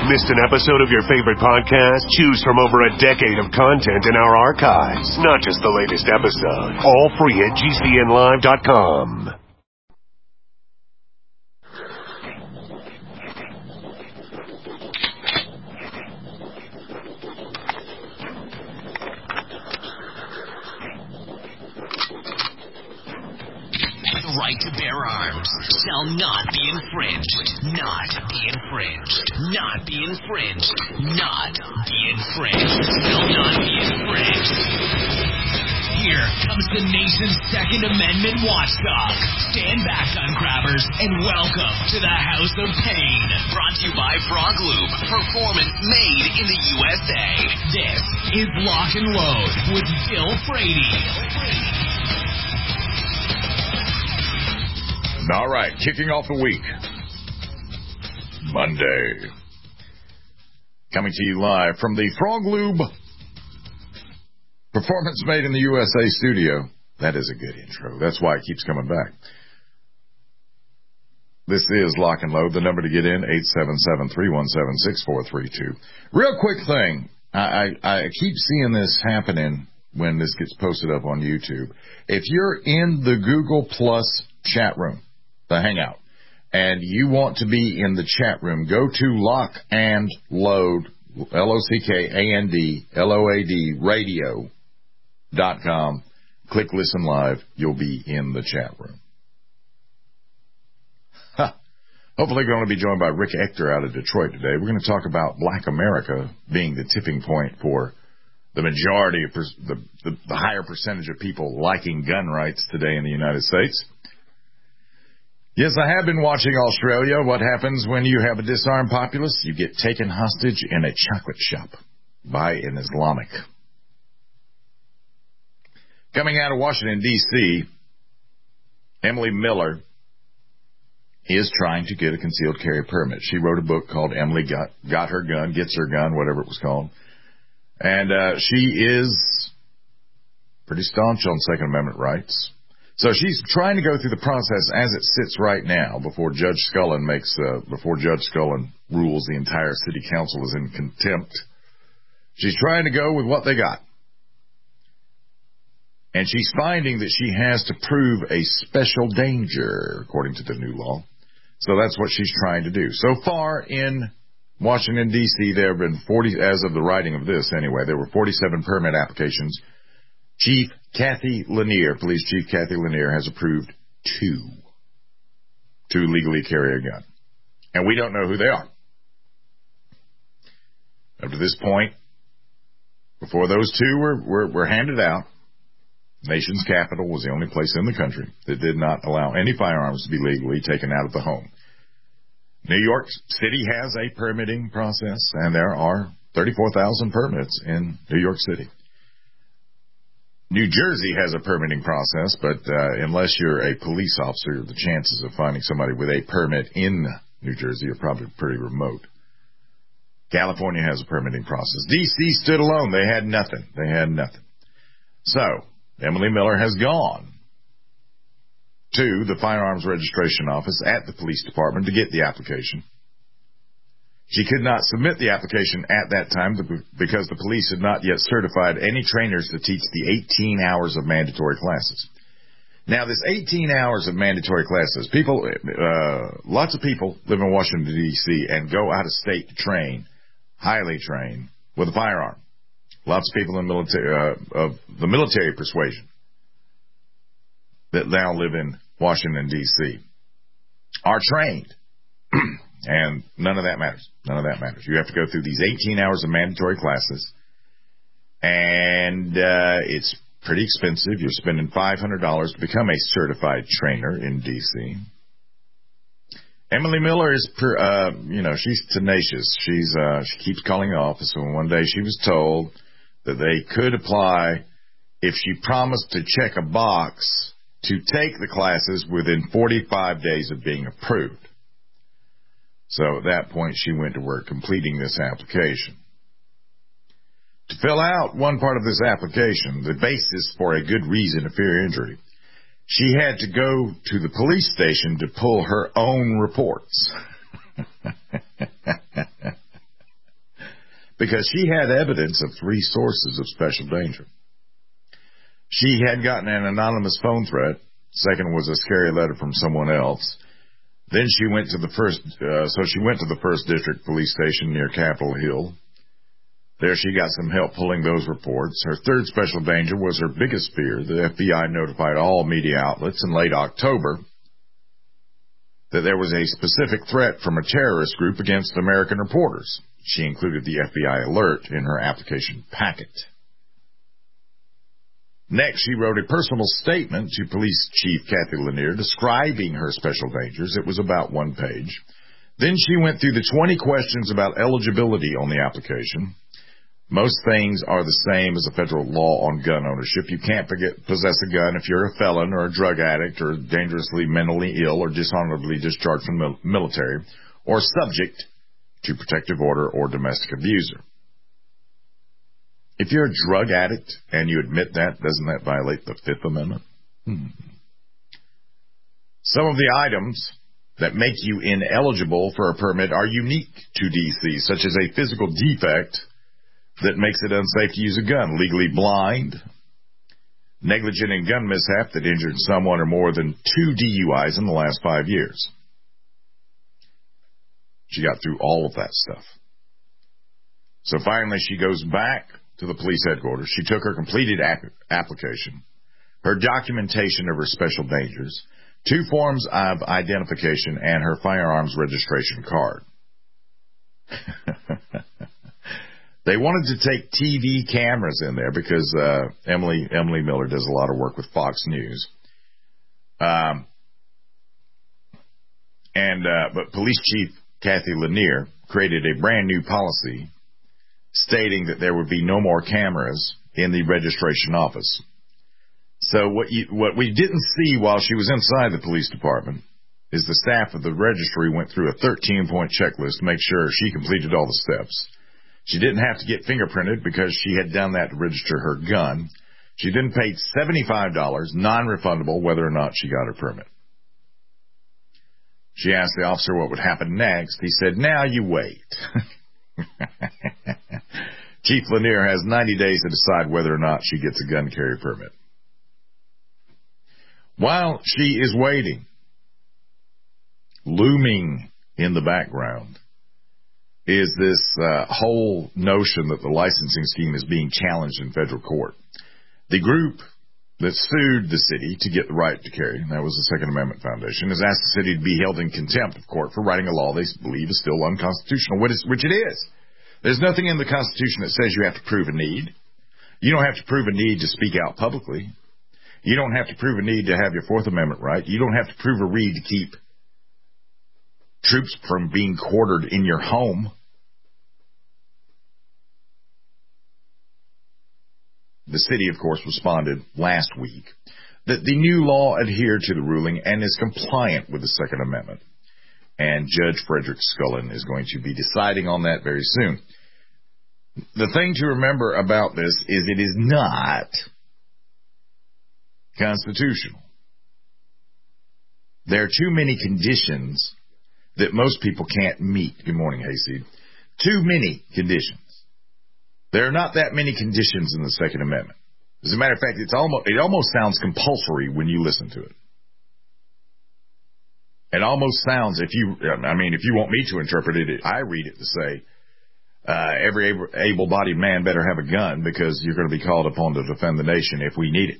Missed an episode of your favorite podcast? Choose from over a decade of content in our archives, not just the latest episode. All free at GCNlive.com. Right to bear arms shall not be infringed. Not be infringed. Not be infringed. Not be infringed. Shall not be infringed. Here comes the nation's Second Amendment watchdog. Stand back, gun grabbers, and welcome to the House of Pain. Brought to you by Frog Lube. Performance made in the USA. This is Lock and Load with Bill Frady. All right, kicking off the week, Monday. Coming to you live from the Frog Lube Performance Made in the USA studio. That is a good intro. That's why it keeps coming back. This is Lock and Load. The number to get in, 877-317-6432. Real quick thing. I keep seeing this happening when this gets posted up on YouTube. If you're in the Google Plus chat room, the Hangout, and you want to be in the chat room, go to Lock and Load, LOCKANDLOAD radio.com. Click Listen Live. You'll be in the chat room. Hopefully we're going to be joined by Rick Ector out of Detroit today. We're going to talk about Black America being the tipping point for the majority of the higher percentage of people liking gun rights today in the United States. Yes, I have been watching Australia. What happens when you have a disarmed populace? You get taken hostage in a chocolate shop by an Islamic. Coming out of Washington, D.C., Emily Miller is trying to get a concealed carry permit. She wrote a book called Emily Got Her Gun, Gets Her Gun, whatever it was called. And she is pretty staunch on Second Amendment rights. So she's trying to go through the process as it sits right now before Judge Scullin rules the entire city council is in contempt. She's trying to go with what they got. And she's finding that she has to prove a special danger, according to the new law. So that's what she's trying to do. So far in Washington, D.C., there have been 40, as of the writing of this anyway, there were 47 permit applications. Police Chief Kathy Lanier has approved two to legally carry a gun. And we don't know who they are. Up to this point, before those two were handed out, nation's capital was the only place in the country that did not allow any firearms to be legally taken out of the home. New York City has a permitting process, and there are 34,000 permits in New York City. New Jersey has a permitting process, but unless you're a police officer, the chances of finding somebody with a permit in New Jersey are probably pretty remote. California has a permitting process. D.C. stood alone. They had nothing. So, Emily Miller has gone to the Firearms Registration Office at the police department to get the application. She could not submit the application at that time because the police had not yet certified any trainers to teach the 18 hours of mandatory classes. Now, this 18 hours of mandatory classes, lots of people live in Washington, D.C. and go out of state to train, highly train, with a firearm. Lots of people in of the military persuasion that now live in Washington, D.C. are trained. And none of that matters. You have to go through these 18 hours of mandatory classes. And it's pretty expensive. You're spending $500 to become a certified trainer in D.C. Emily Miller is, she's tenacious. She keeps calling the office. And one day she was told that they could apply if she promised to check a box to take the classes within 45 days of being approved. So at that point, she went to work completing this application. To fill out one part of this application, the basis for a good reason of fear injury, she had to go to the police station to pull her own reports. because she had evidence of 3 sources of special danger. She had gotten an anonymous phone threat. Second was a scary letter from someone else. Then she went to the first district police station near Capitol Hill. There she got some help pulling those reports. Her third special danger was her biggest fear. The FBI notified all media outlets in late October that there was a specific threat from a terrorist group against American reporters. She included the FBI alert in her application packet. Next, she wrote a personal statement to Police Chief Kathy Lanier describing her special dangers. It was about 1 page. Then she went through the 20 questions about eligibility on the application. Most things are the same as the federal law on gun ownership. You can't possess a gun if you're a felon or a drug addict or dangerously mentally ill or dishonorably discharged from the military or subject to protective order or domestic abuser. If you're a drug addict and you admit that, doesn't that violate the Fifth Amendment? Some of the items that make you ineligible for a permit are unique to D.C., such as a physical defect that makes it unsafe to use a gun, legally blind, negligent in gun mishap that injured someone or more than 2 DUIs in the last 5 years. She got through all of that stuff. So finally she goes back to the police headquarters. She took her completed application, her documentation of her special dangers, 2 forms of identification, and her firearms registration card. They wanted to take TV cameras in there because Emily Miller does a lot of work with Fox News. But Police Chief Kathy Lanier created a brand new policy stating that there would be no more cameras in the registration office. So what we didn't see while she was inside the police department is the staff of the registry went through a 13-point checklist to make sure she completed all the steps. She didn't have to get fingerprinted because she had done that to register her gun. She then paid $75, non-refundable, whether or not she got her permit. She asked the officer what would happen next. He said, "Now you wait." Chief Lanier has 90 days to decide whether or not she gets a gun carry permit. While she is waiting, looming in the background is this whole notion that the licensing scheme is being challenged in federal court. The group that sued the city to get the right to carry, and that was the Second Amendment Foundation, has asked the city to be held in contempt of court for writing a law they believe is still unconstitutional, which it is. There's nothing in the Constitution that says you have to prove a need. You don't have to prove a need to speak out publicly. You don't have to prove a need to have your Fourth Amendment right. You don't have to prove a need to keep troops from being quartered in your home. The city, of course, responded last week that the new law adhered to the ruling and is compliant with the Second Amendment. And Judge Frederick Scullin is going to be deciding on that very soon. The thing to remember about this is it is not constitutional. There are too many conditions that most people can't meet. Good morning, Hayseed. Too many conditions. There are not that many conditions in the Second Amendment. As a matter of fact, it almost sounds compulsory when you listen to it. It almost sounds, if you want me to interpret it, I read it to say, every able-bodied man better have a gun because you're going to be called upon to defend the nation if we need it.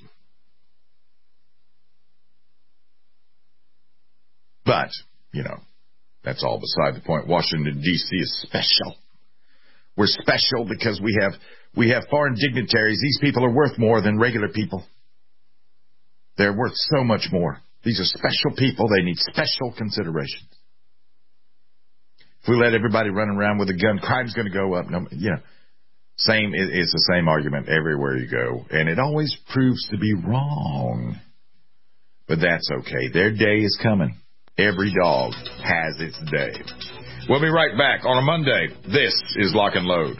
But, that's all beside the point. Washington, D.C. is special. We're special because we have foreign dignitaries. These people are worth more than regular people. They're worth so much more. These are special people. They need special considerations. If we let everybody run around with a gun, crime's going to go up. It's the same argument everywhere you go, and it always proves to be wrong. But that's okay. Their day is coming. Every dog has its day. We'll be right back on a Monday. This is Lock and Load.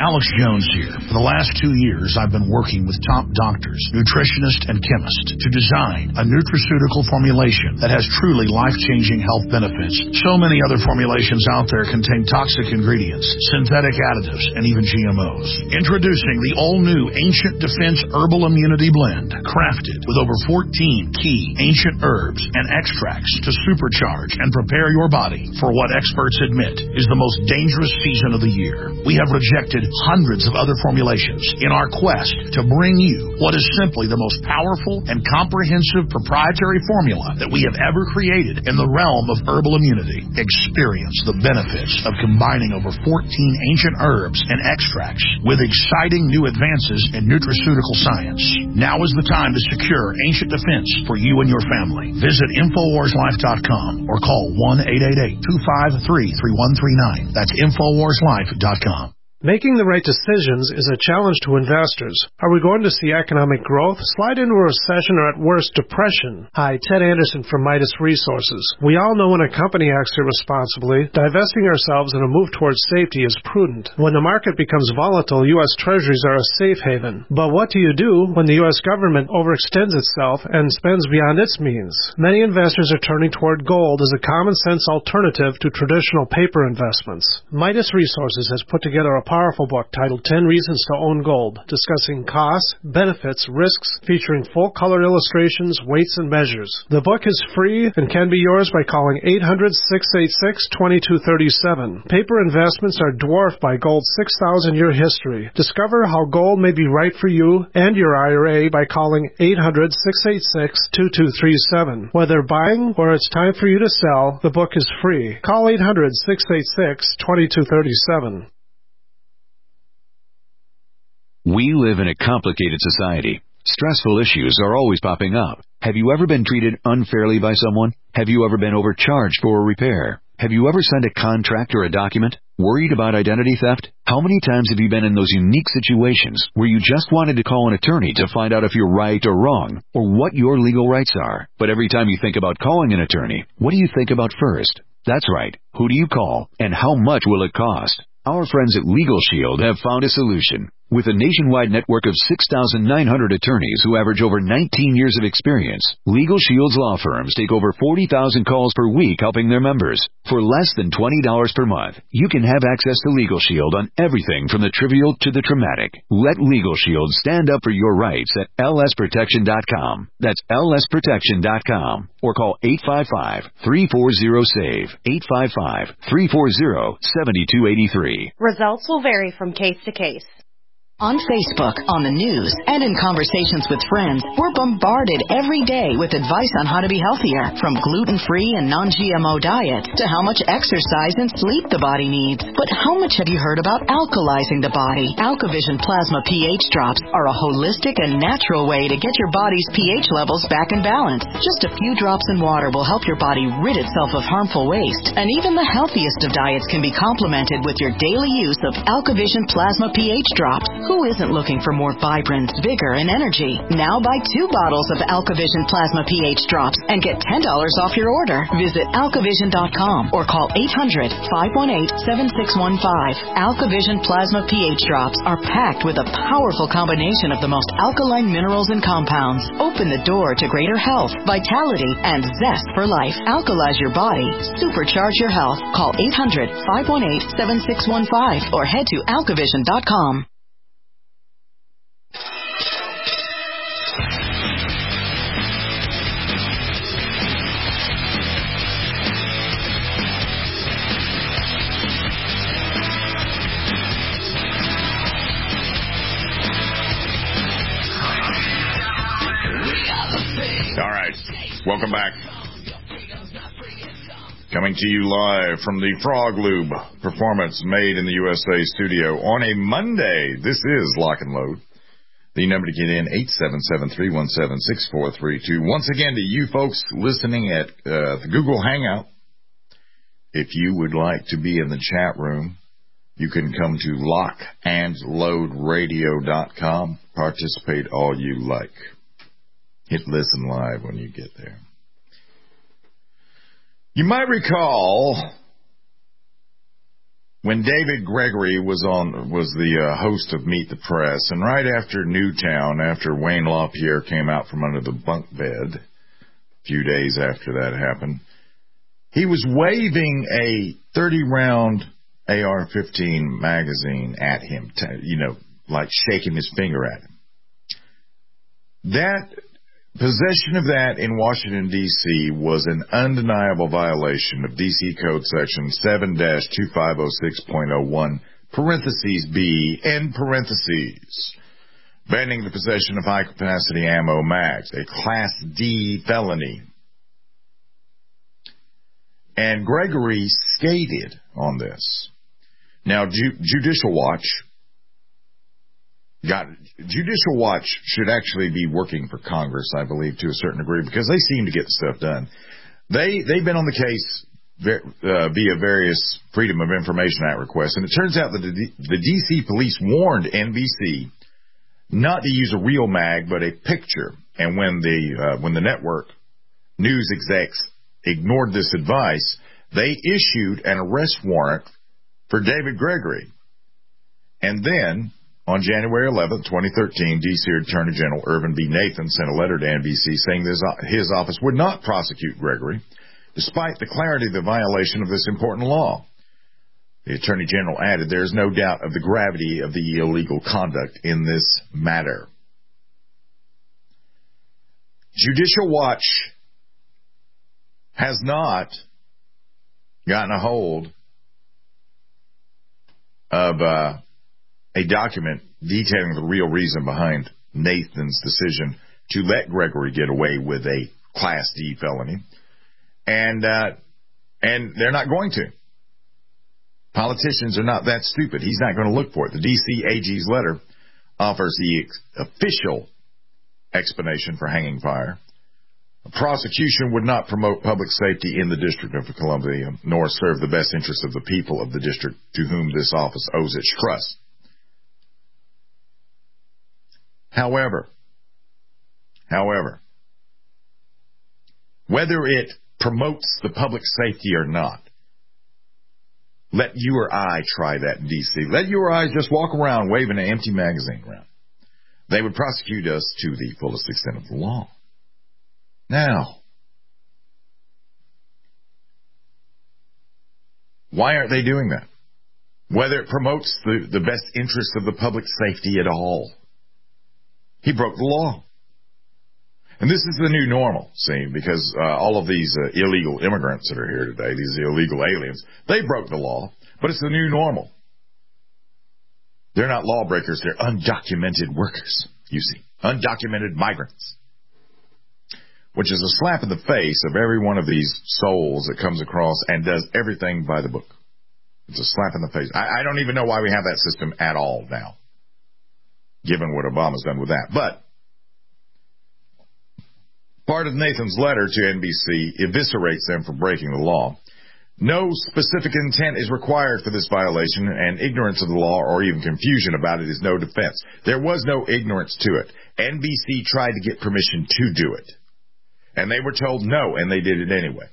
Alex Jones here. For the last 2 years, I've been working with top doctors, nutritionists, and chemists to design a nutraceutical formulation that has truly life-changing health benefits. So many other formulations out there contain toxic ingredients, synthetic additives, and even GMOs. Introducing the all-new Ancient Defense Herbal Immunity Blend, crafted with over 14 key ancient herbs and extracts to supercharge and prepare your body for what experts admit is the most dangerous season of the year. We have rejected hundreds of other formulations in our quest to bring you what is simply the most powerful and comprehensive proprietary formula that we have ever created in the realm of herbal immunity. Experience the benefits of combining over 14 ancient herbs and extracts with exciting new advances in nutraceutical science. Now is the time to secure Ancient Defense for you and your family. Visit InfoWarsLife.com or call 1-888-253-3139. That's InfoWarsLife.com. Making the right decisions is a challenge to investors. Are we going to see economic growth, slide into a recession, or at worst, depression? Hi, Ted Anderson from Midas Resources. We all know when a company acts irresponsibly, divesting ourselves in a move towards safety is prudent. When the market becomes volatile, U.S. Treasuries are a safe haven. But what do you do when the U.S. government overextends itself and spends beyond its means? Many investors are turning toward gold as a common-sense alternative to traditional paper investments. Midas Resources has put together a powerful book titled 10 Reasons to Own Gold, discussing costs, benefits, risks, featuring full-color illustrations, weights, and measures. The book is free and can be yours by calling 800-686-2237. Paper investments are dwarfed by gold's 6,000-year history. Discover how gold may be right for you and your IRA by calling 800-686-2237. Whether buying or it's time for you to sell, the book is free. Call 800-686-2237. We live in a complicated society. Stressful issues are always popping up. Have you ever been treated unfairly by someone? Have you ever been overcharged for a repair? Have you ever signed a contract or a document? Worried about identity theft? How many times have you been in those unique situations where you just wanted to call an attorney to find out if you're right or wrong, or what your legal rights are? But every time you think about calling an attorney, what do you think about first? That's right. Who do you call, and how much will it cost? Our friends at Legal Shield have found a solution. With a nationwide network of 6,900 attorneys who average over 19 years of experience, Legal Shield's law firms take over 40,000 calls per week helping their members. For less than $20 per month, you can have access to Legal Shield on everything from the trivial to the traumatic. Let Legal Shield stand up for your rights at lsprotection.com. That's lsprotection.com. Or call 855-340-SAVE, 855-340-7283. Results will vary from case to case. On Facebook, on the news, and in conversations with friends, we're bombarded every day with advice on how to be healthier, from gluten-free and non-GMO diets to how much exercise and sleep the body needs. But how much have you heard about alkalizing the body? AlkaVision Plasma pH drops are a holistic and natural way to get your body's pH levels back in balance. Just a few drops in water will help your body rid itself of harmful waste, and even the healthiest of diets can be complemented with your daily use of AlkaVision Plasma pH drops. Who isn't looking for more vibrance, vigor, and energy? Now buy 2 bottles of AlkaVision Plasma pH drops and get $10 off your order. Visit alkavision.com or call 800-518-7615. AlkaVision Plasma pH drops are packed with a powerful combination of the most alkaline minerals and compounds. Open the door to greater health, vitality, and zest for life. Alkalize your body. Supercharge your health. Call 800-518-7615 or head to alkavision.com. All right. Welcome back. Coming to you live from the Frog Lube Performance Made in the USA studio on a Monday. This is Lock and Load. The number to get in, 877-317-6432. Once again, to you folks listening at the Google Hangout, if you would like to be in the chat room, you can come to lockandloadradio.com. Participate all you like. Hit listen live when you get there. You might recall when David Gregory was the host of Meet the Press, and right after Newtown, after Wayne LaPierre came out from under the bunk bed, a few days after that happened, he was waving a 30-round AR-15 magazine at him, like shaking his finger at him. That possession of that in Washington, D.C. was an undeniable violation of D.C. Code Section 7-2506.01, parentheses B, end parentheses, banning the possession of high-capacity ammo mags, a Class D felony. And Gregory skated on this. Now, Judicial Watch should actually be working for Congress, I believe, to a certain degree, because they seem to get stuff done. They've been on the case via various Freedom of Information Act requests, and it turns out that the D.C. police warned NBC not to use a real mag, but a picture. And when the network news execs ignored this advice, they issued an arrest warrant for David Gregory. And then, on January 11, 2013, D.C. Attorney General Irvin B. Nathan sent a letter to NBC saying his office would not prosecute Gregory, despite the clarity of the violation of this important law. The Attorney General added, "There is no doubt of the gravity of the illegal conduct in this matter." Judicial Watch has not gotten a hold of a document detailing the real reason behind Nathan's decision to let Gregory get away with a Class D felony. And they're not going to. Politicians are not that stupid. He's not going to look for it. The D.C. AG's letter offers the official explanation for hanging fire. A prosecution would not promote public safety in the District of Columbia, nor serve the best interests of the people of the district to whom this office owes its trust. However, whether it promotes the public safety or not, let you or I try that in D.C. Let you or I just walk around waving an empty magazine around. They would prosecute us to the fullest extent of the law. Now, why aren't they doing that? Whether it promotes the best interest of the public safety at all. He broke the law. And this is the new normal, see, because all of these illegal immigrants that are here today, these illegal aliens, they broke the law, but it's the new normal. They're not lawbreakers, they're undocumented workers, you see, undocumented migrants, which is a slap in the face of every one of these souls that comes across and does everything by the book. It's a slap in the face. I don't even know why we have that system at all now, given what Obama's done with that. But part of Nathan's letter to NBC eviscerates them for breaking the law. No specific intent is required for this violation, and ignorance of the law or even confusion about it is no defense. There was no ignorance to it. NBC tried to get permission to do it, and they were told no, and they did it anyway.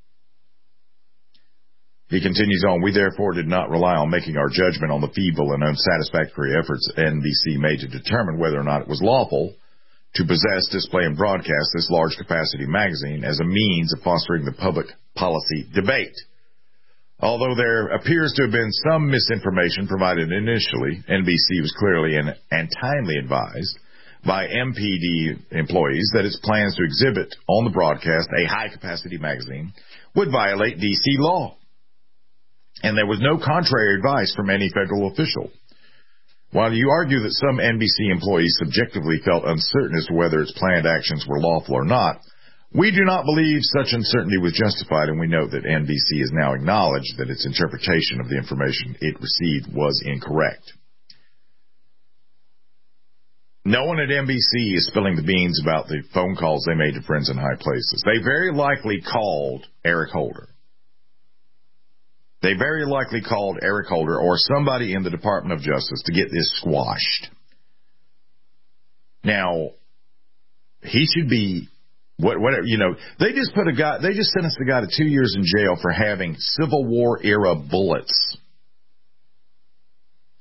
He continues on, "We therefore did not rely on making our judgment on the feeble and unsatisfactory efforts NBC made to determine whether or not it was lawful to possess, display, and broadcast this large-capacity magazine as a means of fostering the public policy debate. Although there appears to have been some misinformation provided initially, NBC was clearly and timely advised by MPD employees that its plans to exhibit on the broadcast a high-capacity magazine would violate D.C. law. And there was no contrary advice from any federal official. While you argue that some NBC employees subjectively felt uncertain as to whether its planned actions were lawful or not, we do not believe such uncertainty was justified, and we note that NBC has now acknowledged that its interpretation of the information it received was incorrect." No one at NBC is spilling the beans about the phone calls they made to friends in high places. They very likely called Eric Holder. They very likely called Eric Holder or somebody in the Department of Justice to get this squashed. Now, he should be, whatever, they just sentenced a guy to 2 years in jail for having Civil War era bullets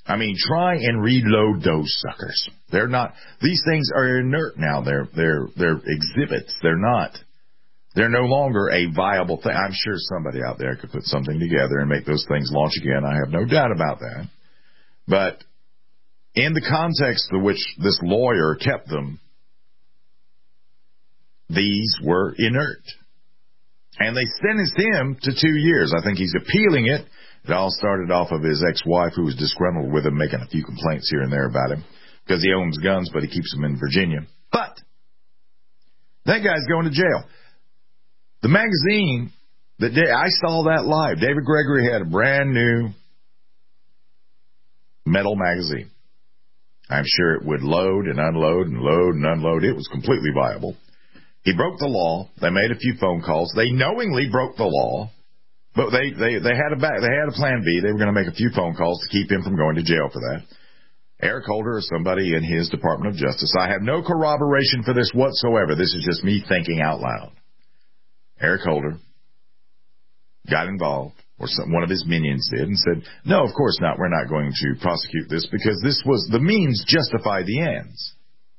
I mean, try and reload those suckers. They're not, these things are inert now. They're exhibits. They're no longer a viable thing. I'm sure somebody out there could put something together and make those things launch again. I have no doubt about that. But in the context in which this lawyer kept them, these were inert. And they sentenced him to 2 years. I think he's appealing it. It all started off of his ex-wife who was disgruntled with him, making a few complaints here and there about him because he owns guns, but he keeps them in Virginia. But that guy's going to jail. The magazine, I saw that live. David Gregory had a brand new metal magazine. I'm sure it would load and unload and load and unload. It was completely viable. He broke the law. They made a few phone calls. They knowingly broke the law, but they had a plan B. They were going to make a few phone calls to keep him from going to jail for that. Eric Holder or somebody in his Department of Justice. I have no corroboration for this whatsoever. This is just me thinking out loud. Eric Holder got involved, or one of his minions did, and said, no, of course not. We're not going to prosecute this because this was the means justify the ends.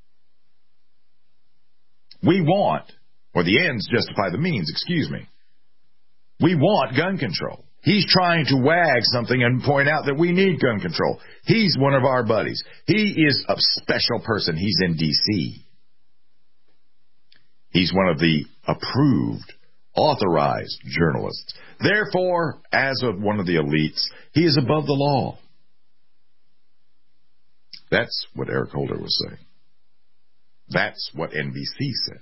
We want, or the ends justify the means, excuse me. We want gun control. He's trying to wag something and point out that we need gun control. He's one of our buddies. He is a special person. He's in D.C. He's one of the approved, authorized journalists. Therefore, as of one of the elites, he is above the law. That's what Eric Holder was saying. That's what NBC said.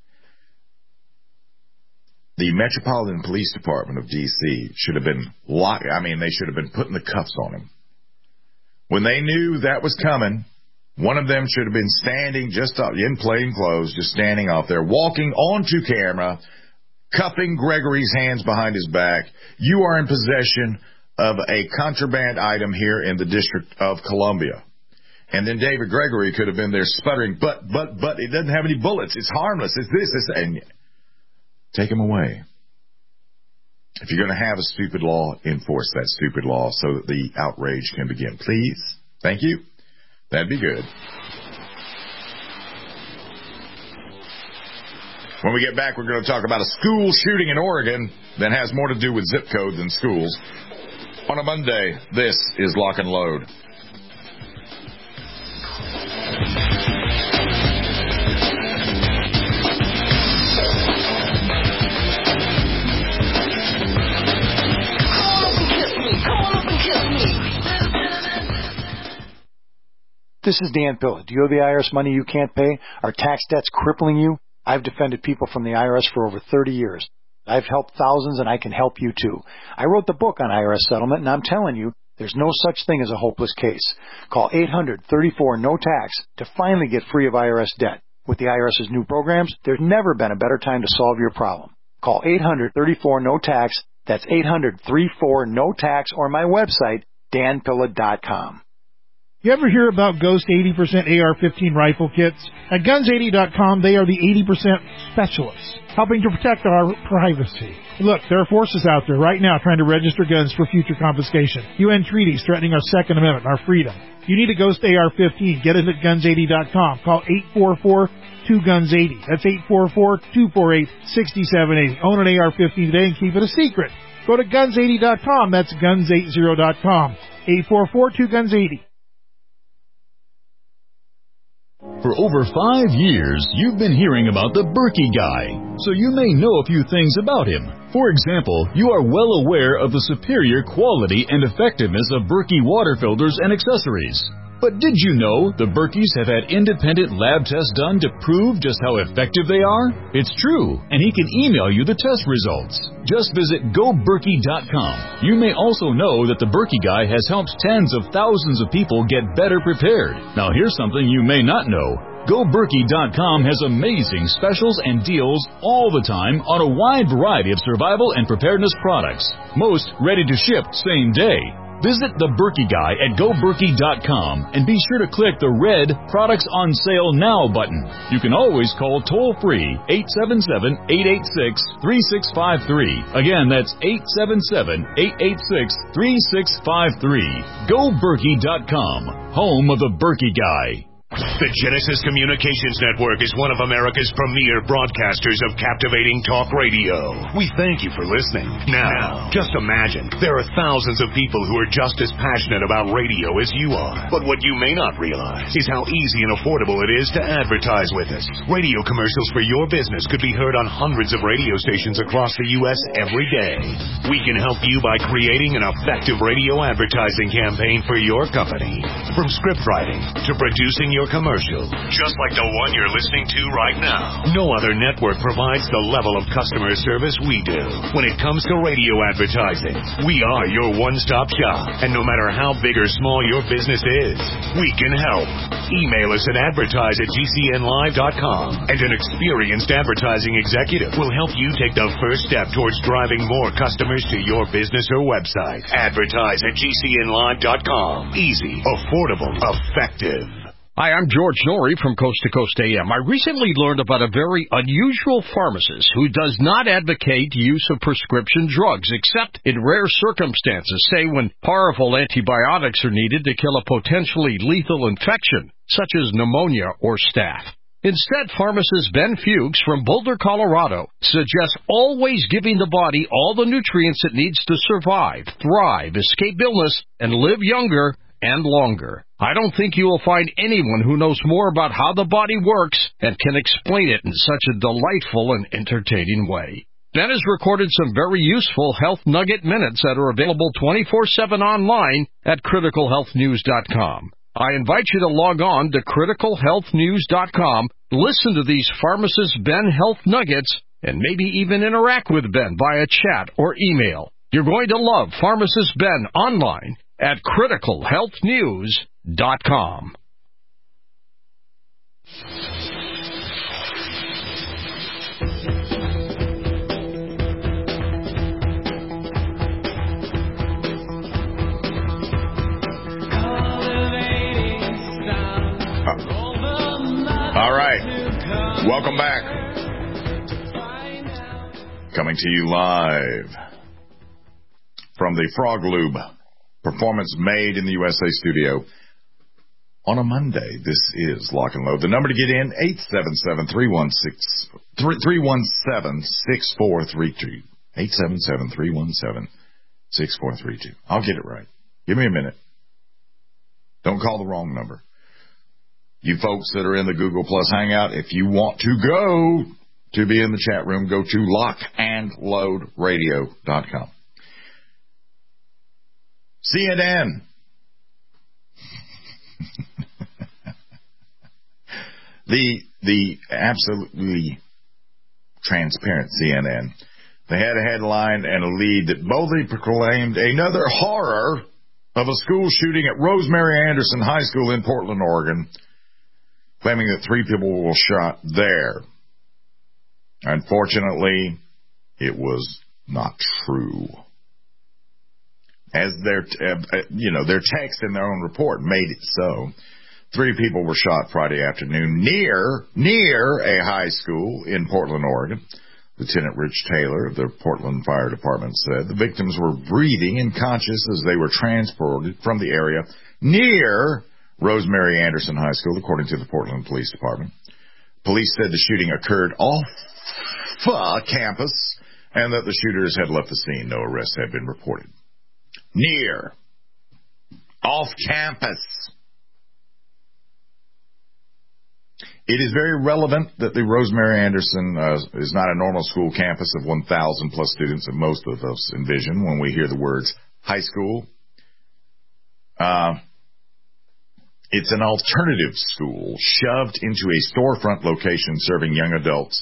The Metropolitan Police Department of D.C. should have been they should have been putting the cuffs on him. When they knew that was coming, one of them should have been standing just up in plain clothes, just standing off there, walking onto camera, cuffing Gregory's hands behind his back. You are in possession of a contraband item here in the District of Columbia. And then David Gregory could have been there sputtering, but it doesn't have any bullets. It's harmless. It's this, and take him away. If you're going to have a stupid law, enforce that stupid law so that the outrage can begin. Please. Thank you. That'd be good. When we get back, we're going to talk about a school shooting in Oregon that has more to do with zip code than schools. On a Monday, this is Lock and Load. This is Dan Pilla. Do you owe the IRS money you can't pay? Are tax debts crippling you? I've defended people from the IRS for over 30 years. I've helped thousands, and I can help you too. I wrote the book on IRS settlement, and I'm telling you, there's no such thing as a hopeless case. Call 800-34-NO-TAX to finally get free of IRS debt. With the IRS's new programs, there's never been a better time to solve your problem. Call 800-34-NO-TAX. That's 800-34-NO-TAX, or my website, danpilla.com. You ever hear about Ghost 80% AR-15 rifle kits? At Guns80.com, they are the 80% specialists, helping to protect our privacy. Look, there are forces out there right now trying to register guns for future confiscation. UN treaties threatening our Second Amendment, our freedom. You need a Ghost AR-15. Get it at Guns80.com. Call 844-2GUNS80. That's 844-248-6780. Own an AR-15 today and keep it a secret. Go to Guns80.com. That's Guns80.com. 844-2GUNS80. For over 5 years, you've been hearing about the Berkey guy, so you may know a few things about him. For example, you are well aware of the superior quality and effectiveness of Berkey water filters and accessories. But did you know the Berkeys have had independent lab tests done to prove just how effective they are? It's true, and he can email you the test results. Just visit GoBerkey.com. You may also know that the Berkey guy has helped tens of thousands of people get better prepared. Now here's something you may not know. GoBerkey.com has amazing specials and deals all the time on a wide variety of survival and preparedness products. Most ready to ship same day. Visit The Berkey Guy at GoBerkey.com and be sure to click the red Products on Sale Now button. You can always call toll-free 877-886-3653. Again, that's 877-886-3653. GoBerkey.com, home of The Berkey Guy. The Genesis Communications Network is one of America's premier broadcasters of captivating talk radio. We thank you for listening. Now, just imagine, there are thousands of people who are just as passionate about radio as you are. But what you may not realize is how easy and affordable it is to advertise with us. Radio commercials for your business could be heard on hundreds of radio stations across the U.S. every day. We can help you by creating an effective radio advertising campaign for your company. From script writing to producing your commercial, just like the one you're listening to right now. No other network provides the level of customer service we do. When it comes to radio advertising, we are your one-stop shop. And no matter how big or small your business is, we can help. Email us at advertise@gcnlive.com, and an experienced advertising executive will help you take the first step towards driving more customers to your business or website. Advertise@gcnlive.com. Easy, affordable, effective. Hi, I'm George Norrie from Coast to Coast AM. I recently learned about a very unusual pharmacist who does not advocate use of prescription drugs, except in rare circumstances, say when powerful antibiotics are needed to kill a potentially lethal infection, such as pneumonia or staph. Instead, pharmacist Ben Fuchs from Boulder, Colorado, suggests always giving the body all the nutrients it needs to survive, thrive, escape illness, and live younger and longer. I don't think you will find anyone who knows more about how the body works and can explain it in such a delightful and entertaining way. Ben has recorded some very useful health nugget minutes that are available 24/7 online at criticalhealthnews.com. I invite you to log on to criticalhealthnews.com, listen to these pharmacist Ben health nuggets, and maybe even interact with Ben via chat or email. You're going to love Pharmacist Ben online at criticalhealthnews.com. All right. Welcome back. Coming to you live from the Frog Lube Performance Made in the USA studio on a Monday. This is Lock and Load. The number to get in, 877-317-6432. 877-317-6432. I'll get it right. Give me a minute. Don't call the wrong number. You folks that are in the Google Plus Hangout, if you want to go to be in the chat room, go to lockandloadradio.com. CNN. the absolutely transparent CNN. They had a headline and a lead that boldly proclaimed another horror of a school shooting at Rosemary Anderson High School in Portland, Oregon, claiming that 3 people were shot there. Unfortunately, it was not true. As their text in their own report made it so. 3 people were shot Friday afternoon near a high school in Portland, Oregon. Lieutenant Rich Taylor of the Portland Fire Department said the victims were breathing and conscious as they were transported from the area near Rosemary Anderson High School, according to the Portland Police Department. Police said the shooting occurred off campus and that the shooters had left the scene. No arrests had been reported. Near. Off campus. It is very relevant that the Rosemary Anderson is not a normal school campus of 1,000 plus students that most of us envision when we hear the words high school. It's an alternative school shoved into a storefront location serving young adults,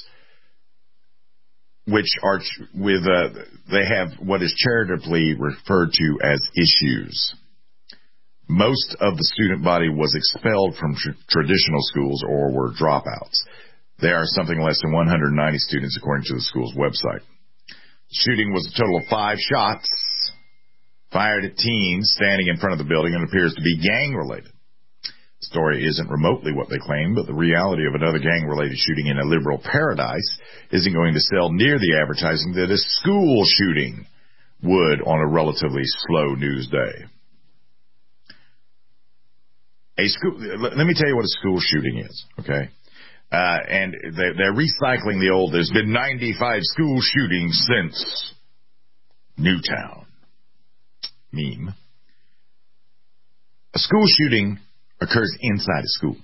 which are they have what is charitably referred to as issues. Most of the student body was expelled from traditional schools or were dropouts. There are something less than 190 students, according to the school's website. The shooting was a total of 5 shots. fired at teens standing in front of the building and appears to be gang-related. The story isn't remotely what they claim, but the reality of another gang-related shooting in a liberal paradise isn't going to sell near the advertising that a school shooting would on a relatively slow news day. Let me tell you what a school shooting is, okay? And they're recycling the old, there's been 95 school shootings since Newtown meme. A school shooting occurs inside a school.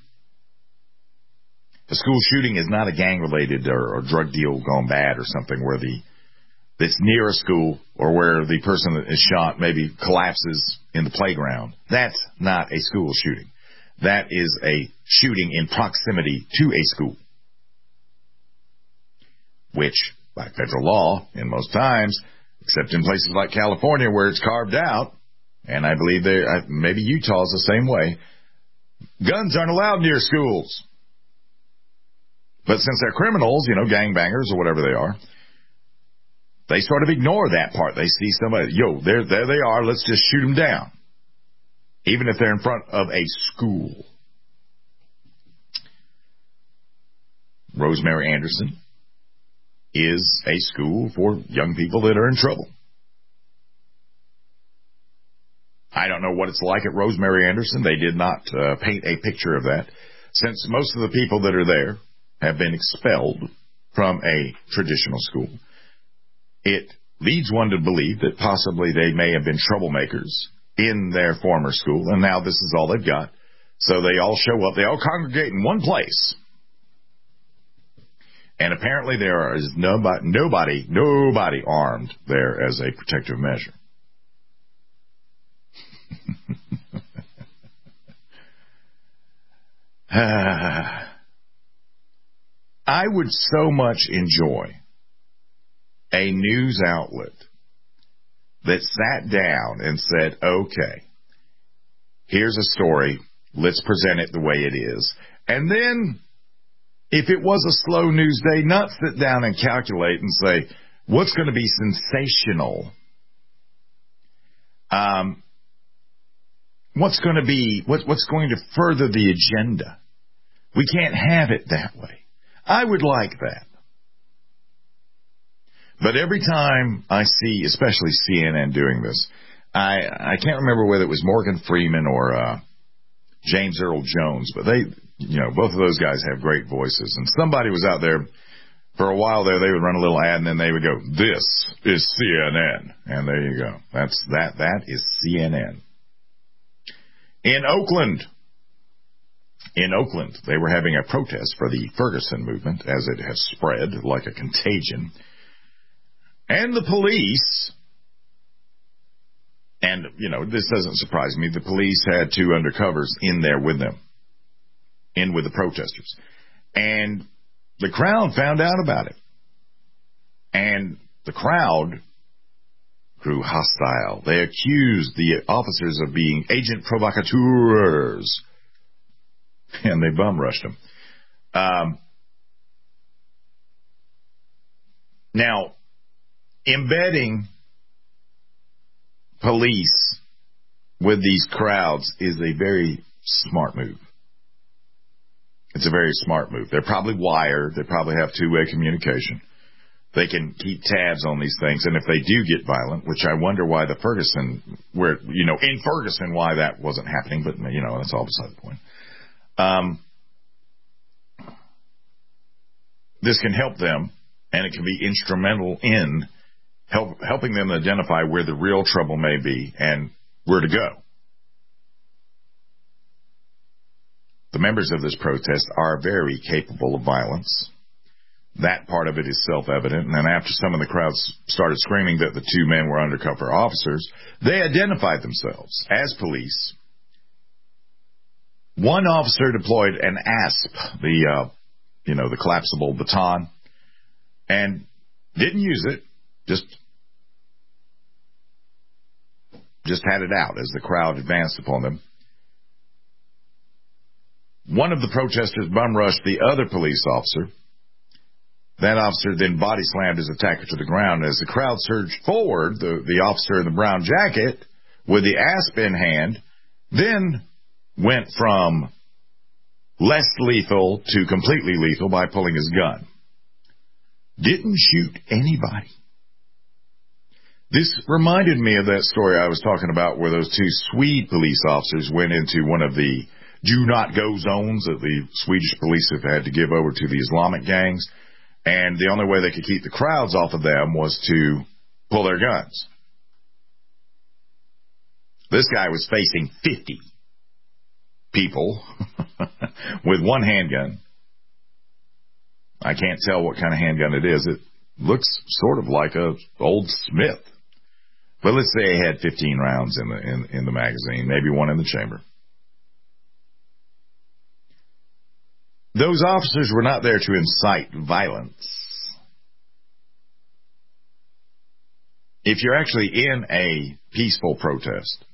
A school shooting is not a gang-related or drug deal gone bad or something where that's near a school or where the person that is shot maybe collapses in the playground. That's not a school shooting. That is a shooting in proximity to a school, which, by federal law, in most times, except in places like California where it's carved out, and I believe maybe Utah's the same way, guns aren't allowed near schools. But since they're criminals, gangbangers or whatever they are, they sort of ignore that part. They see somebody, there they are, let's just shoot them down. Even if they're in front of a school. Rosemary Anderson is a school for young people that are in trouble. I don't know what it's like at Rosemary Anderson. They did not paint a picture of that, since most of the people that are there have been expelled from a traditional school. It leads one to believe that possibly they may have been troublemakers in their former school, and now this is all they've got. So they all show up. They all congregate in one place. And apparently there is nobody armed there as a protective measure. I would so much enjoy a news outlet that sat down and said, okay, here's a story, let's present it the way it is. And then, if it was a slow news day, not sit down and calculate and say, what's going to be sensational? What's going to further the agenda? We can't have it that way. I would like that. But every time I see, especially CNN doing this, I can't remember whether it was Morgan Freeman or James Earl Jones, but they, both of those guys have great voices. And somebody was out there for a while there. They would run a little ad and then they would go, "This is CNN," and there you go. That is CNN. In Oakland, they were having a protest for the Ferguson movement as it has spread like a contagion. And the police, and, this doesn't surprise me, the police had two undercovers in there with them, in with the protesters. And the crowd found out about it. And the crowd grew hostile. They accused the officers of being agent provocateurs. And they bum rushed them. Now, embedding police with these crowds is a very smart move. It's a very smart move. They're probably wired. They probably have two-way communication. They can keep tabs on these things. And if they do get violent, which I wonder why in Ferguson, why that wasn't happening, but, that's all beside the point. This can help them, and it can be instrumental in helping them identify where the real trouble may be and where to go. The members of this protest are very capable of violence. That part of it is self-evident. And then after some of the crowds started screaming that the two men were undercover officers, they identified themselves as police. One officer deployed an ASP, the collapsible baton, and didn't use it, just had it out as the crowd advanced upon them. One of the protesters bum rushed the other police officer. That officer then body slammed his attacker to the ground. As the crowd surged forward, the officer in the brown jacket with the asp in hand, then went from less lethal to completely lethal by pulling his gun. Didn't shoot anybody. This reminded me of that story I was talking about where those two Swede police officers went into one of the do-not-go zones that the Swedish police have had to give over to the Islamic gangs, and the only way they could keep the crowds off of them was to pull their guns. This guy was facing 50 people with one handgun. I can't tell what kind of handgun it is. It looks sort of like a old Smith. But let's say it had 15 rounds in the magazine, maybe one in the chamber. Those officers were not there to incite violence. If you're actually in a peaceful protest,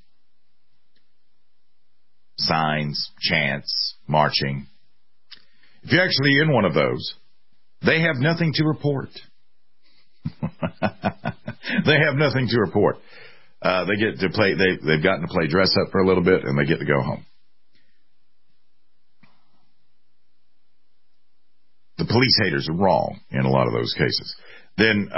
signs, chants, marching, if you're actually in one of those, they have nothing to report. They have nothing to report. They get to play. They've gotten to play dress up for a little bit, and they get to go home. The police haters are wrong in a lot of those cases. Then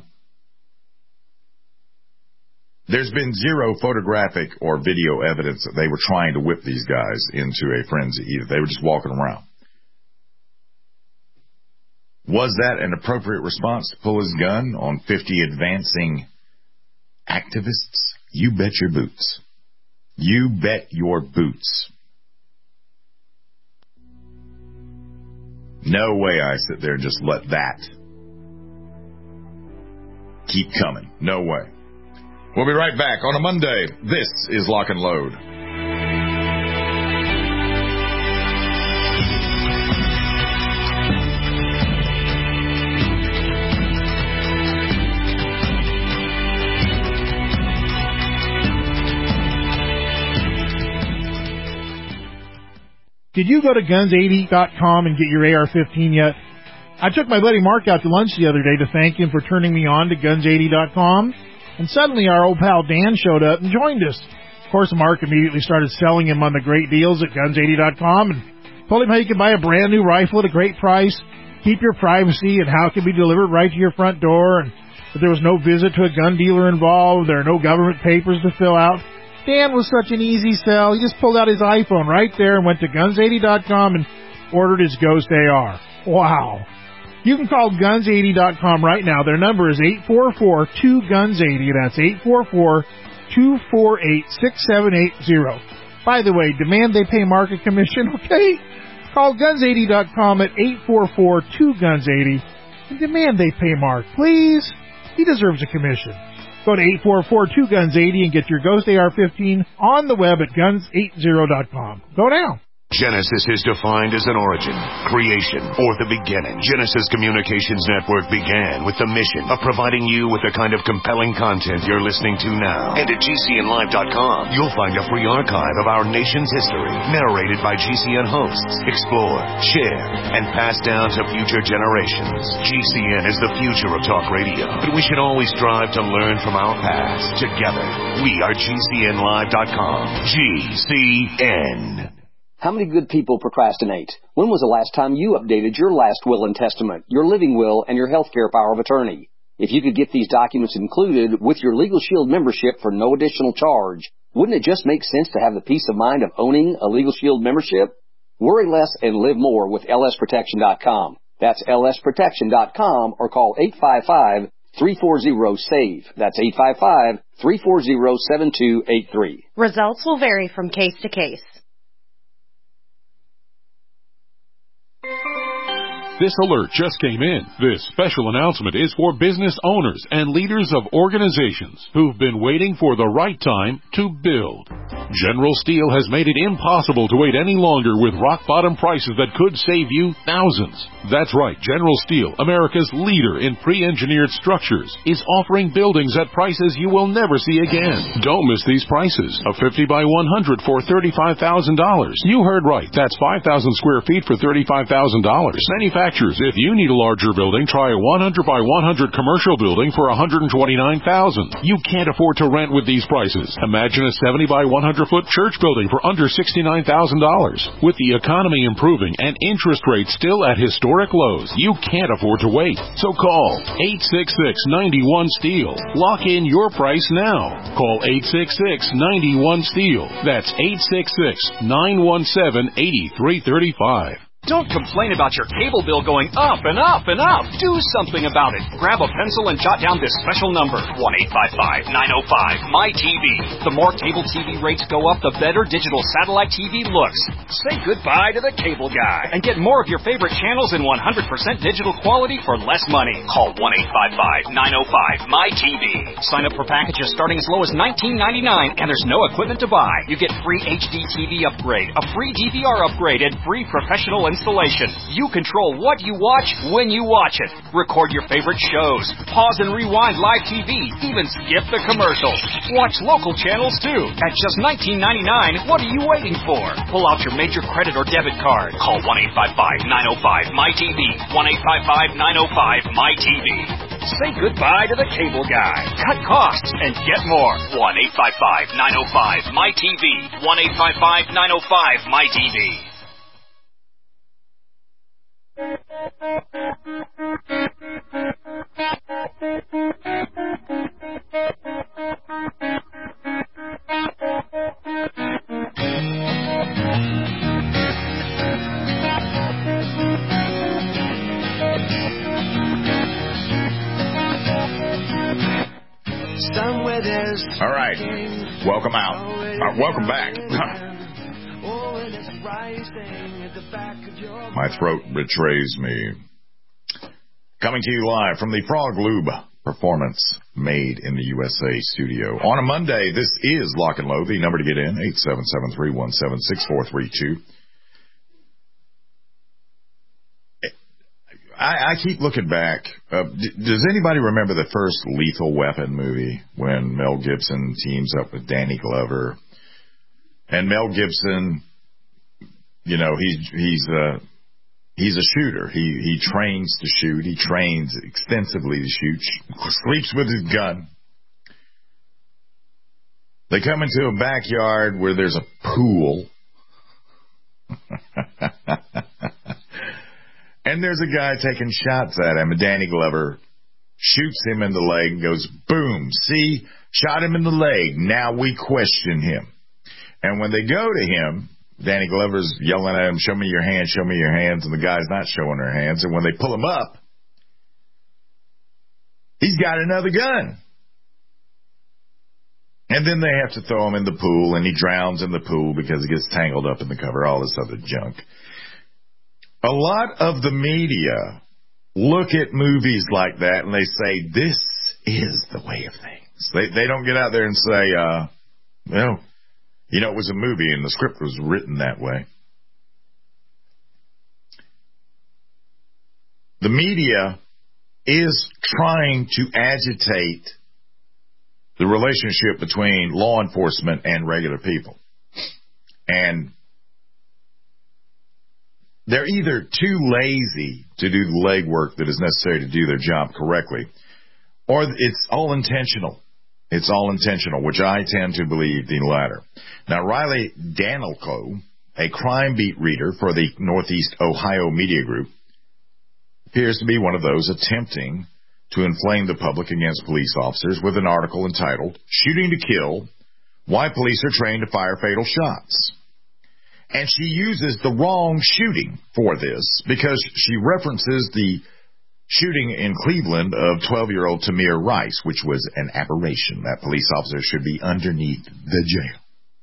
there's been zero photographic or video evidence that they were trying to whip these guys into a frenzy either. They were just walking around. Was that an appropriate response to pull his gun on 50 advancing activists? You bet your boots. You bet your boots. No way I sit there and just let that keep coming. No way. We'll be right back on a Monday. This is Lock and Load. Did you go to guns80.com and get your AR-15 yet? I took my buddy Mark out to lunch the other day to thank him for turning me on to guns80.com, and suddenly our old pal Dan showed up and joined us. Of course, Mark immediately started selling him on the great deals at guns80.com and told him how you can buy a brand new rifle at a great price, keep your privacy, and how it can be delivered right to your front door, and that there was no visit to a gun dealer involved, there are no government papers to fill out. Dan was such an easy sell. He just pulled out his iPhone right there and went to guns80.com and ordered his Ghost AR. Wow. You can call guns80.com right now. Their number is 844-2GUNS80. That's 844-248-6780. By the way, demand they pay Mark a commission, okay? Call guns80.com at 844-2GUNS80 and demand they pay Mark, please. He deserves a commission. Go to 844-2GUNS80 and get your Ghost AR-15 on the web at guns80.com. Go now. Genesis is defined as an origin, creation, or the beginning. Genesis Communications Network began with the mission of providing you with the kind of compelling content you're listening to now. And at GCNlive.com, you'll find a free archive of our nation's history, narrated by GCN hosts, explored, shared, and passed down to future generations. GCN is the future of talk radio, but we should always strive to learn from our past. Together, we are GCNlive.com. GCN. How many good people procrastinate? When was the last time you updated your last will and testament, your living will, and your healthcare power of attorney? If you could get these documents included with your Legal Shield membership for no additional charge, wouldn't it just make sense to have the peace of mind of owning a Legal Shield membership? Worry less and live more with lsprotection.com. That's lsprotection.com or call 855-340-SAVE. That's 855-340-7283. Results will vary from case to case. This alert just came in. This special announcement is for business owners and leaders of organizations who've been waiting for the right time to build. General Steel has made it impossible to wait any longer with rock-bottom prices that could save you thousands. That's right, General Steel, America's leader in pre-engineered structures, is offering buildings at prices you will never see again. Don't miss these prices. A 50 by 100 for $35,000. You heard right. That's 5,000 square feet for $35,000. Manufactured manufacturers. If you need a larger building, try a 100 by 100 commercial building for $129,000. You can't afford to rent with these prices. Imagine a 70 by 100 foot church building for under $69,000. With the economy improving and interest rates still at historic lows, you can't afford to wait. So call 866-91-STEEL. Lock in your price now. Call 866-91-STEEL. That's 866-917-8335. Don't complain about your cable bill going up and up and up. Do something about it. Grab a pencil and jot down this special number, 1-855-905-MY-TV. The more cable TV rates go up, the better digital satellite TV looks. Say goodbye to the cable guy and get more of your favorite channels in 100% digital quality for less money. Call 1-855-905-MY-TV. Sign up for packages starting as low as $19.99, and there's no equipment to buy. You get free HD TV upgrade, a free DVR upgrade, and free professional installation. You control what you watch when you watch it. Record your favorite shows. Pause and rewind live TV. Even skip the commercials. Watch local channels too. At just $19.99, what are you waiting for? Pull out your major credit or debit card. Call 1-855-905-MY-TV. 1-855-905-MY-TV. Say goodbye to the cable guy. Cut costs and get more. 1-855-905-MY-TV. 1-855-905-MY-TV. All right. Welcome out. Welcome back. My throat betrays me. Coming to you live from the Frog Lube Performance Made in the USA studio. On a Monday, this is Lock and Load. The number to get in, 877-317-6432. I keep looking back. Does anybody remember the first Lethal Weapon movie when Mel Gibson teams up with Danny Glover? And Mel Gibson, you know, he's a shooter. He trains to shoot. He trains extensively to shoot. Sleeps with his gun. They come into a backyard where there's a pool. And there's a guy taking shots at him, and Danny Glover shoots him in the leg and goes, boom, see, shot him in the leg. Now we question him. And when they go to him, Danny Glover's yelling at him, show me your hands, and the guy's not showing her hands. And when they pull him up, he's got another gun. And then they have to throw him in the pool, and he drowns in the pool because he gets tangled up in the cover, all this other junk. A lot of the media look at movies like that and they say, this is the way of things. They don't get out there and say, well, you know, it was a movie and the script was written that way. The media is trying to agitate the relationship between law enforcement and regular people. And they're either too lazy to do the legwork that is necessary to do their job correctly, or it's all intentional. It's all intentional, which I tend to believe the latter. Now, Riley Danilko, a crime beat reader for the Northeast Ohio Media Group, appears to be one of those attempting to inflame the public against police officers with an article entitled, Shooting to Kill, Why Police Are Trained to Fire Fatal Shots. And she uses the wrong shooting for this because she references the shooting in Cleveland of 12-year-old Tamir Rice, which was an aberration. That police officer should be underneath the jail.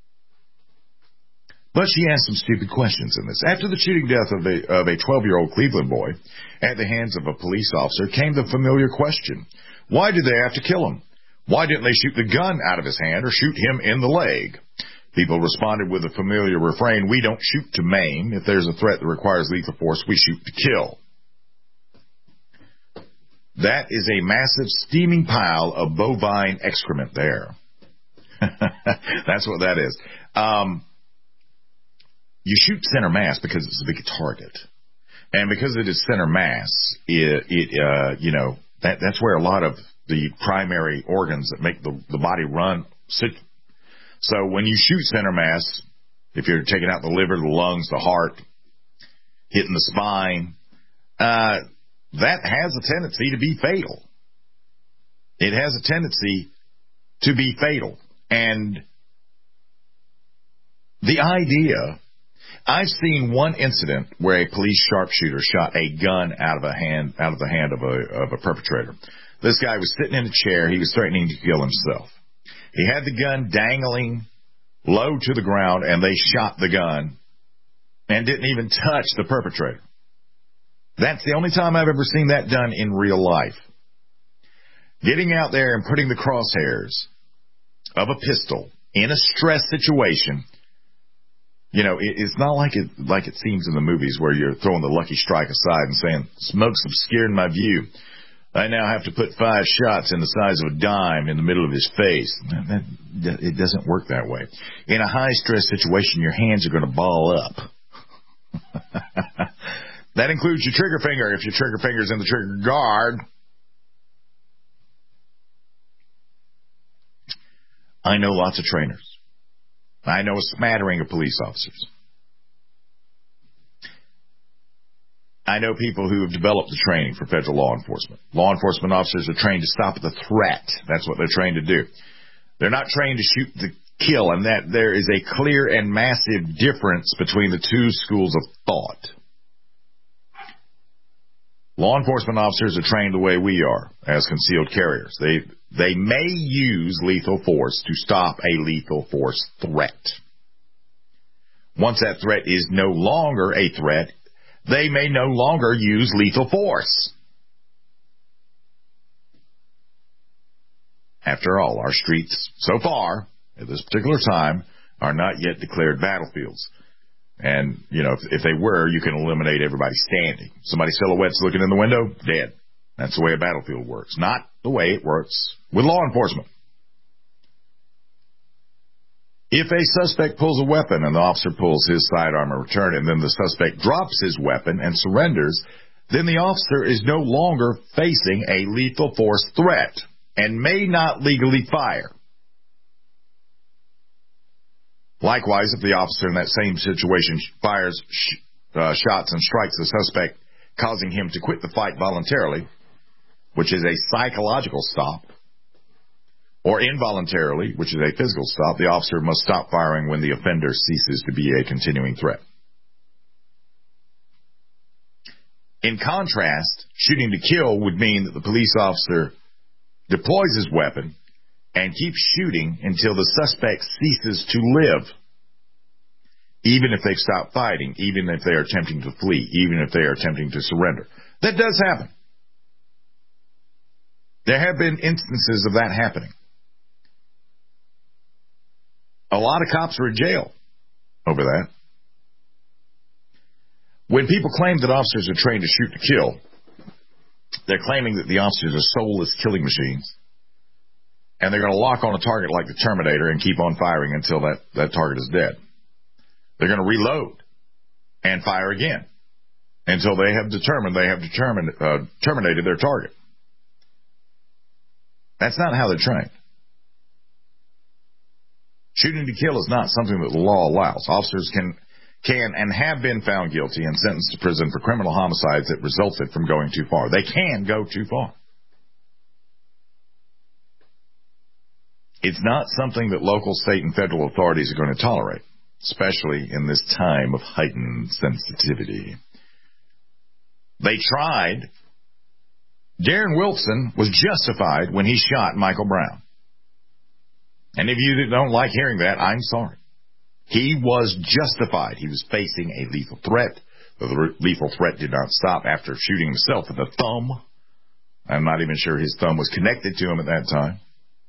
But she asked some stupid questions in this. After the shooting death of a 12-year-old Cleveland boy at the hands of a police officer came the familiar question, why did they have to kill him? Why didn't they shoot the gun out of his hand or shoot him in the leg? People responded with the familiar refrain, we don't shoot to maim. If there's a threat that requires lethal force, we shoot to kill. That is a massive steaming pile of bovine excrement there. That's what that is. You shoot center mass because it's a big target. And because it is center mass, that's where a lot of the primary organs that make the body run sit. So when you shoot center mass, if you're taking out the liver, the lungs, the heart, hitting the spine, that has a tendency to be fatal. It has a tendency to be fatal. And the idea, I've seen one incident where a police sharpshooter shot a gun out of the hand of a perpetrator. This guy was sitting in a chair. He was threatening to kill himself. He had the gun dangling low to the ground, and they shot the gun and didn't even touch the perpetrator. That's the only time I've ever seen that done in real life. Getting out there and putting the crosshairs of a pistol in a stress situation, it's not like it seems in the movies where you're throwing the lucky strike aside and saying, smoke's obscuring my view. I now have to put 5 shots in the size of a dime in the middle of his face. It doesn't work that way. In a high-stress situation, your hands are going to ball up. That includes your trigger finger if your trigger finger's in the trigger guard. I know lots of trainers. I know a smattering of police officers. I know people who have developed the training for federal law enforcement. Law enforcement officers are trained to stop at the threat. That's what they're trained to do. They're not trained to shoot to kill, and that there is a clear and massive difference between the two schools of thought. Law enforcement officers are trained the way we are as concealed carriers. They may use lethal force to stop a lethal force threat. Once that threat is no longer a threat, they may no longer use lethal force. After all, our streets, so far, at this particular time, are not yet declared battlefields. And, if they were, you can eliminate everybody standing. Somebody's silhouette's looking in the window, dead. That's the way a battlefield works. Not the way it works with law enforcement. If a suspect pulls a weapon and the officer pulls his sidearm in return, and then the suspect drops his weapon and surrenders, then the officer is no longer facing a lethal force threat and may not legally fire. Likewise, if the officer in that same situation fires shots and strikes the suspect, causing him to quit the fight voluntarily, which is a psychological stop, or involuntarily, which is a physical stop, the officer must stop firing when the offender ceases to be a continuing threat. In contrast, shooting to kill would mean that the police officer deploys his weapon and keeps shooting until the suspect ceases to live, even if they've stopped fighting, even if they are attempting to flee, even if they are attempting to surrender. That does happen. There have been instances of that happening. A lot of cops are in jail over that. When people claim that officers are trained to shoot to kill, they're claiming that the officers are soulless killing machines, and they're going to lock on a target like the Terminator and keep on firing until that target is dead. They're going to reload and fire again until they have terminated their target. That's not how they're trained. Shooting to kill is not something that the law allows. Officers can and have been found guilty and sentenced to prison for criminal homicides that resulted from going too far. They can go too far. It's not something that local, state, and federal authorities are going to tolerate, especially in this time of heightened sensitivity. They tried. Darren Wilson was justified when he shot Michael Brown. And if you don't like hearing that, I'm sorry. He was justified. He was facing a lethal threat. The lethal threat did not stop after shooting himself in the thumb. I'm not even sure his thumb was connected to him at that time.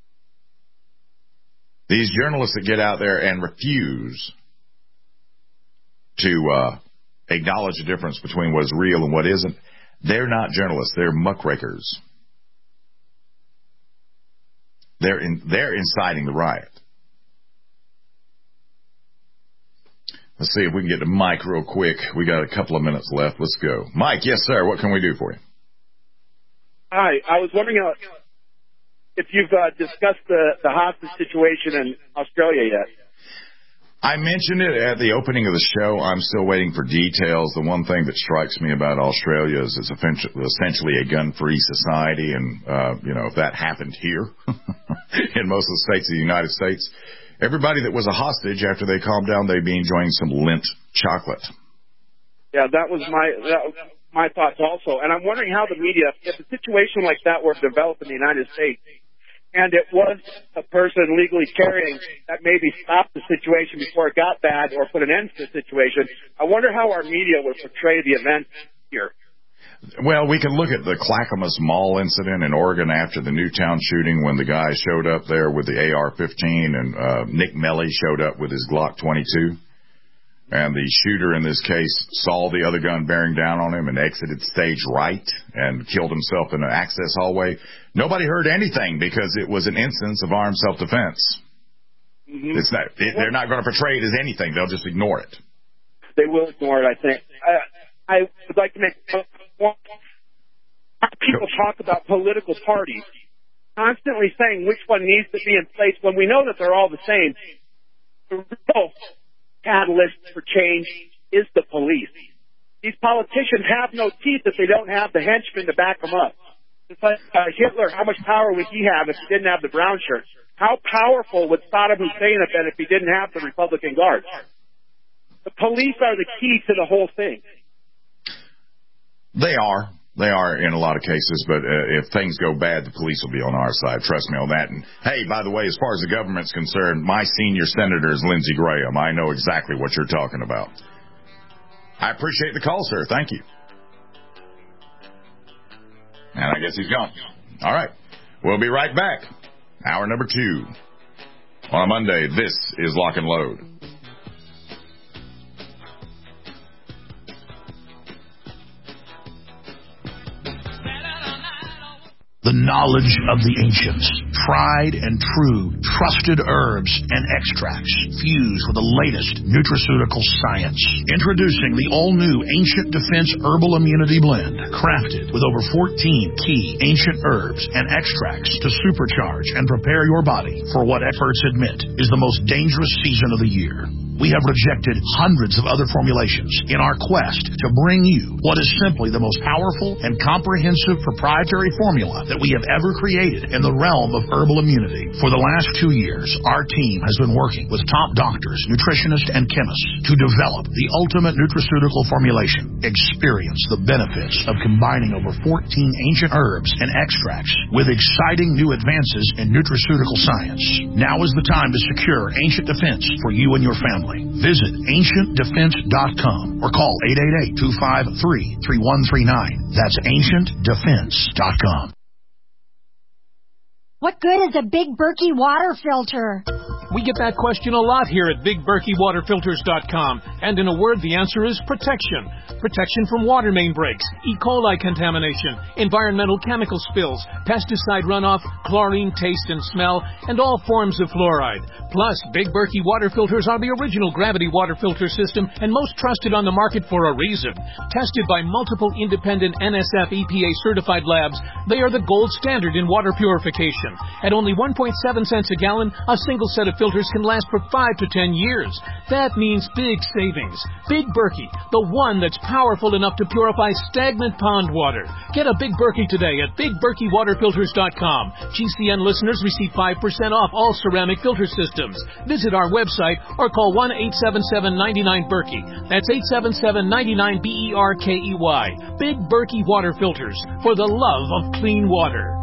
These journalists that get out there and refuse to acknowledge the difference between what's real and what isn't, they're not journalists. They're muckrakers. They're inciting the riot. Let's see if we can get to Mike real quick. We got a couple of minutes left. Let's go. Mike, yes, sir. What can we do for you? Hi. I was wondering if you've discussed the hostage situation in Australia yet. I mentioned it at the opening of the show. I'm still waiting for details. The one thing that strikes me about Australia is it's essentially a gun-free society, and, if that happened here in most of the states of the United States, everybody that was a hostage, after they calmed down, they'd be enjoying some Lindt chocolate. Yeah, that was my thoughts also. And I'm wondering how the media, if a situation like that were to develop in the United States, and it was a person legally carrying, that maybe stopped the situation before it got bad or put an end to the situation, I wonder how our media would portray the event here. Well, we can look at the Clackamas Mall incident in Oregon after the Newtown shooting, when the guy showed up there with the AR-15 and Nick Melly showed up with his Glock 22. And the shooter in this case saw the other gun bearing down on him and exited stage right and killed himself in an access hallway. Nobody heard anything because it was an instance of armed self-defense. Mm-hmm. They're not going to portray it as anything. They'll just ignore it. They will ignore it, I think. I would like to make one. People talk about political parties, constantly saying which one needs to be in place when we know that they're all the same. The real catalyst for change is the police. These politicians have no teeth if they don't have the henchmen to back them up. It's like Hitler, how much power would he have if he didn't have the brown shirt? How powerful would Saddam Hussein have been if he didn't have the Republican Guards? The police are the key to the whole thing. They are. They are in a lot of cases, but if things go bad, the police will be on our side. Trust me on that. And, hey, by the way, as far as the government's concerned, my senior senator is Lindsey Graham. I know exactly what you're talking about. I appreciate the call, sir. Thank you. And I guess he's gone. All right. We'll be right back. Hour number 2. On a Monday, this is Lock and Load. The knowledge of the ancients, tried and true, trusted herbs and extracts fused with the latest nutraceutical science. Introducing the all-new Ancient Defense Herbal Immunity Blend, crafted with over 14 key ancient herbs and extracts to supercharge and prepare your body for what experts admit is the most dangerous season of the year. We have rejected hundreds of other formulations in our quest to bring you what is simply the most powerful and comprehensive proprietary formula that we have ever created in the realm of herbal immunity. For the last 2 years, our team has been working with top doctors, nutritionists, and chemists to develop the ultimate nutraceutical formulation. Experience the benefits of combining over 14 ancient herbs and extracts with exciting new advances in nutraceutical science. Now is the time to secure Ancient Defense for you and your family. Visit AncientDefense.com or call 888-253-3139. That's AncientDefense.com. What good is a Big Berkey water filter? We get that question a lot here at BigBerkeyWaterFilters.com. And in a word, the answer is protection. Protection from water main breaks, E. coli contamination, environmental chemical spills, pesticide runoff, chlorine taste and smell, and all forms of fluoride. Plus, Big Berkey water filters are the original gravity water filter system and most trusted on the market for a reason. Tested by multiple independent NSF EPA certified labs, they are the gold standard in water purification. At only 1.7 cents a gallon, a single set of filters can last for 5 to 10 years. That means big savings. Big Berkey, the one that's powerful enough to purify stagnant pond water. Get a Big Berkey today at BigBerkeyWaterFilters.com. GCN listeners receive 5% off all ceramic filter systems. Visit our website or call 1-877-99-BERKEY. That's 877-99-BERKEY. Big Berkey Water Filters, for the love of clean water.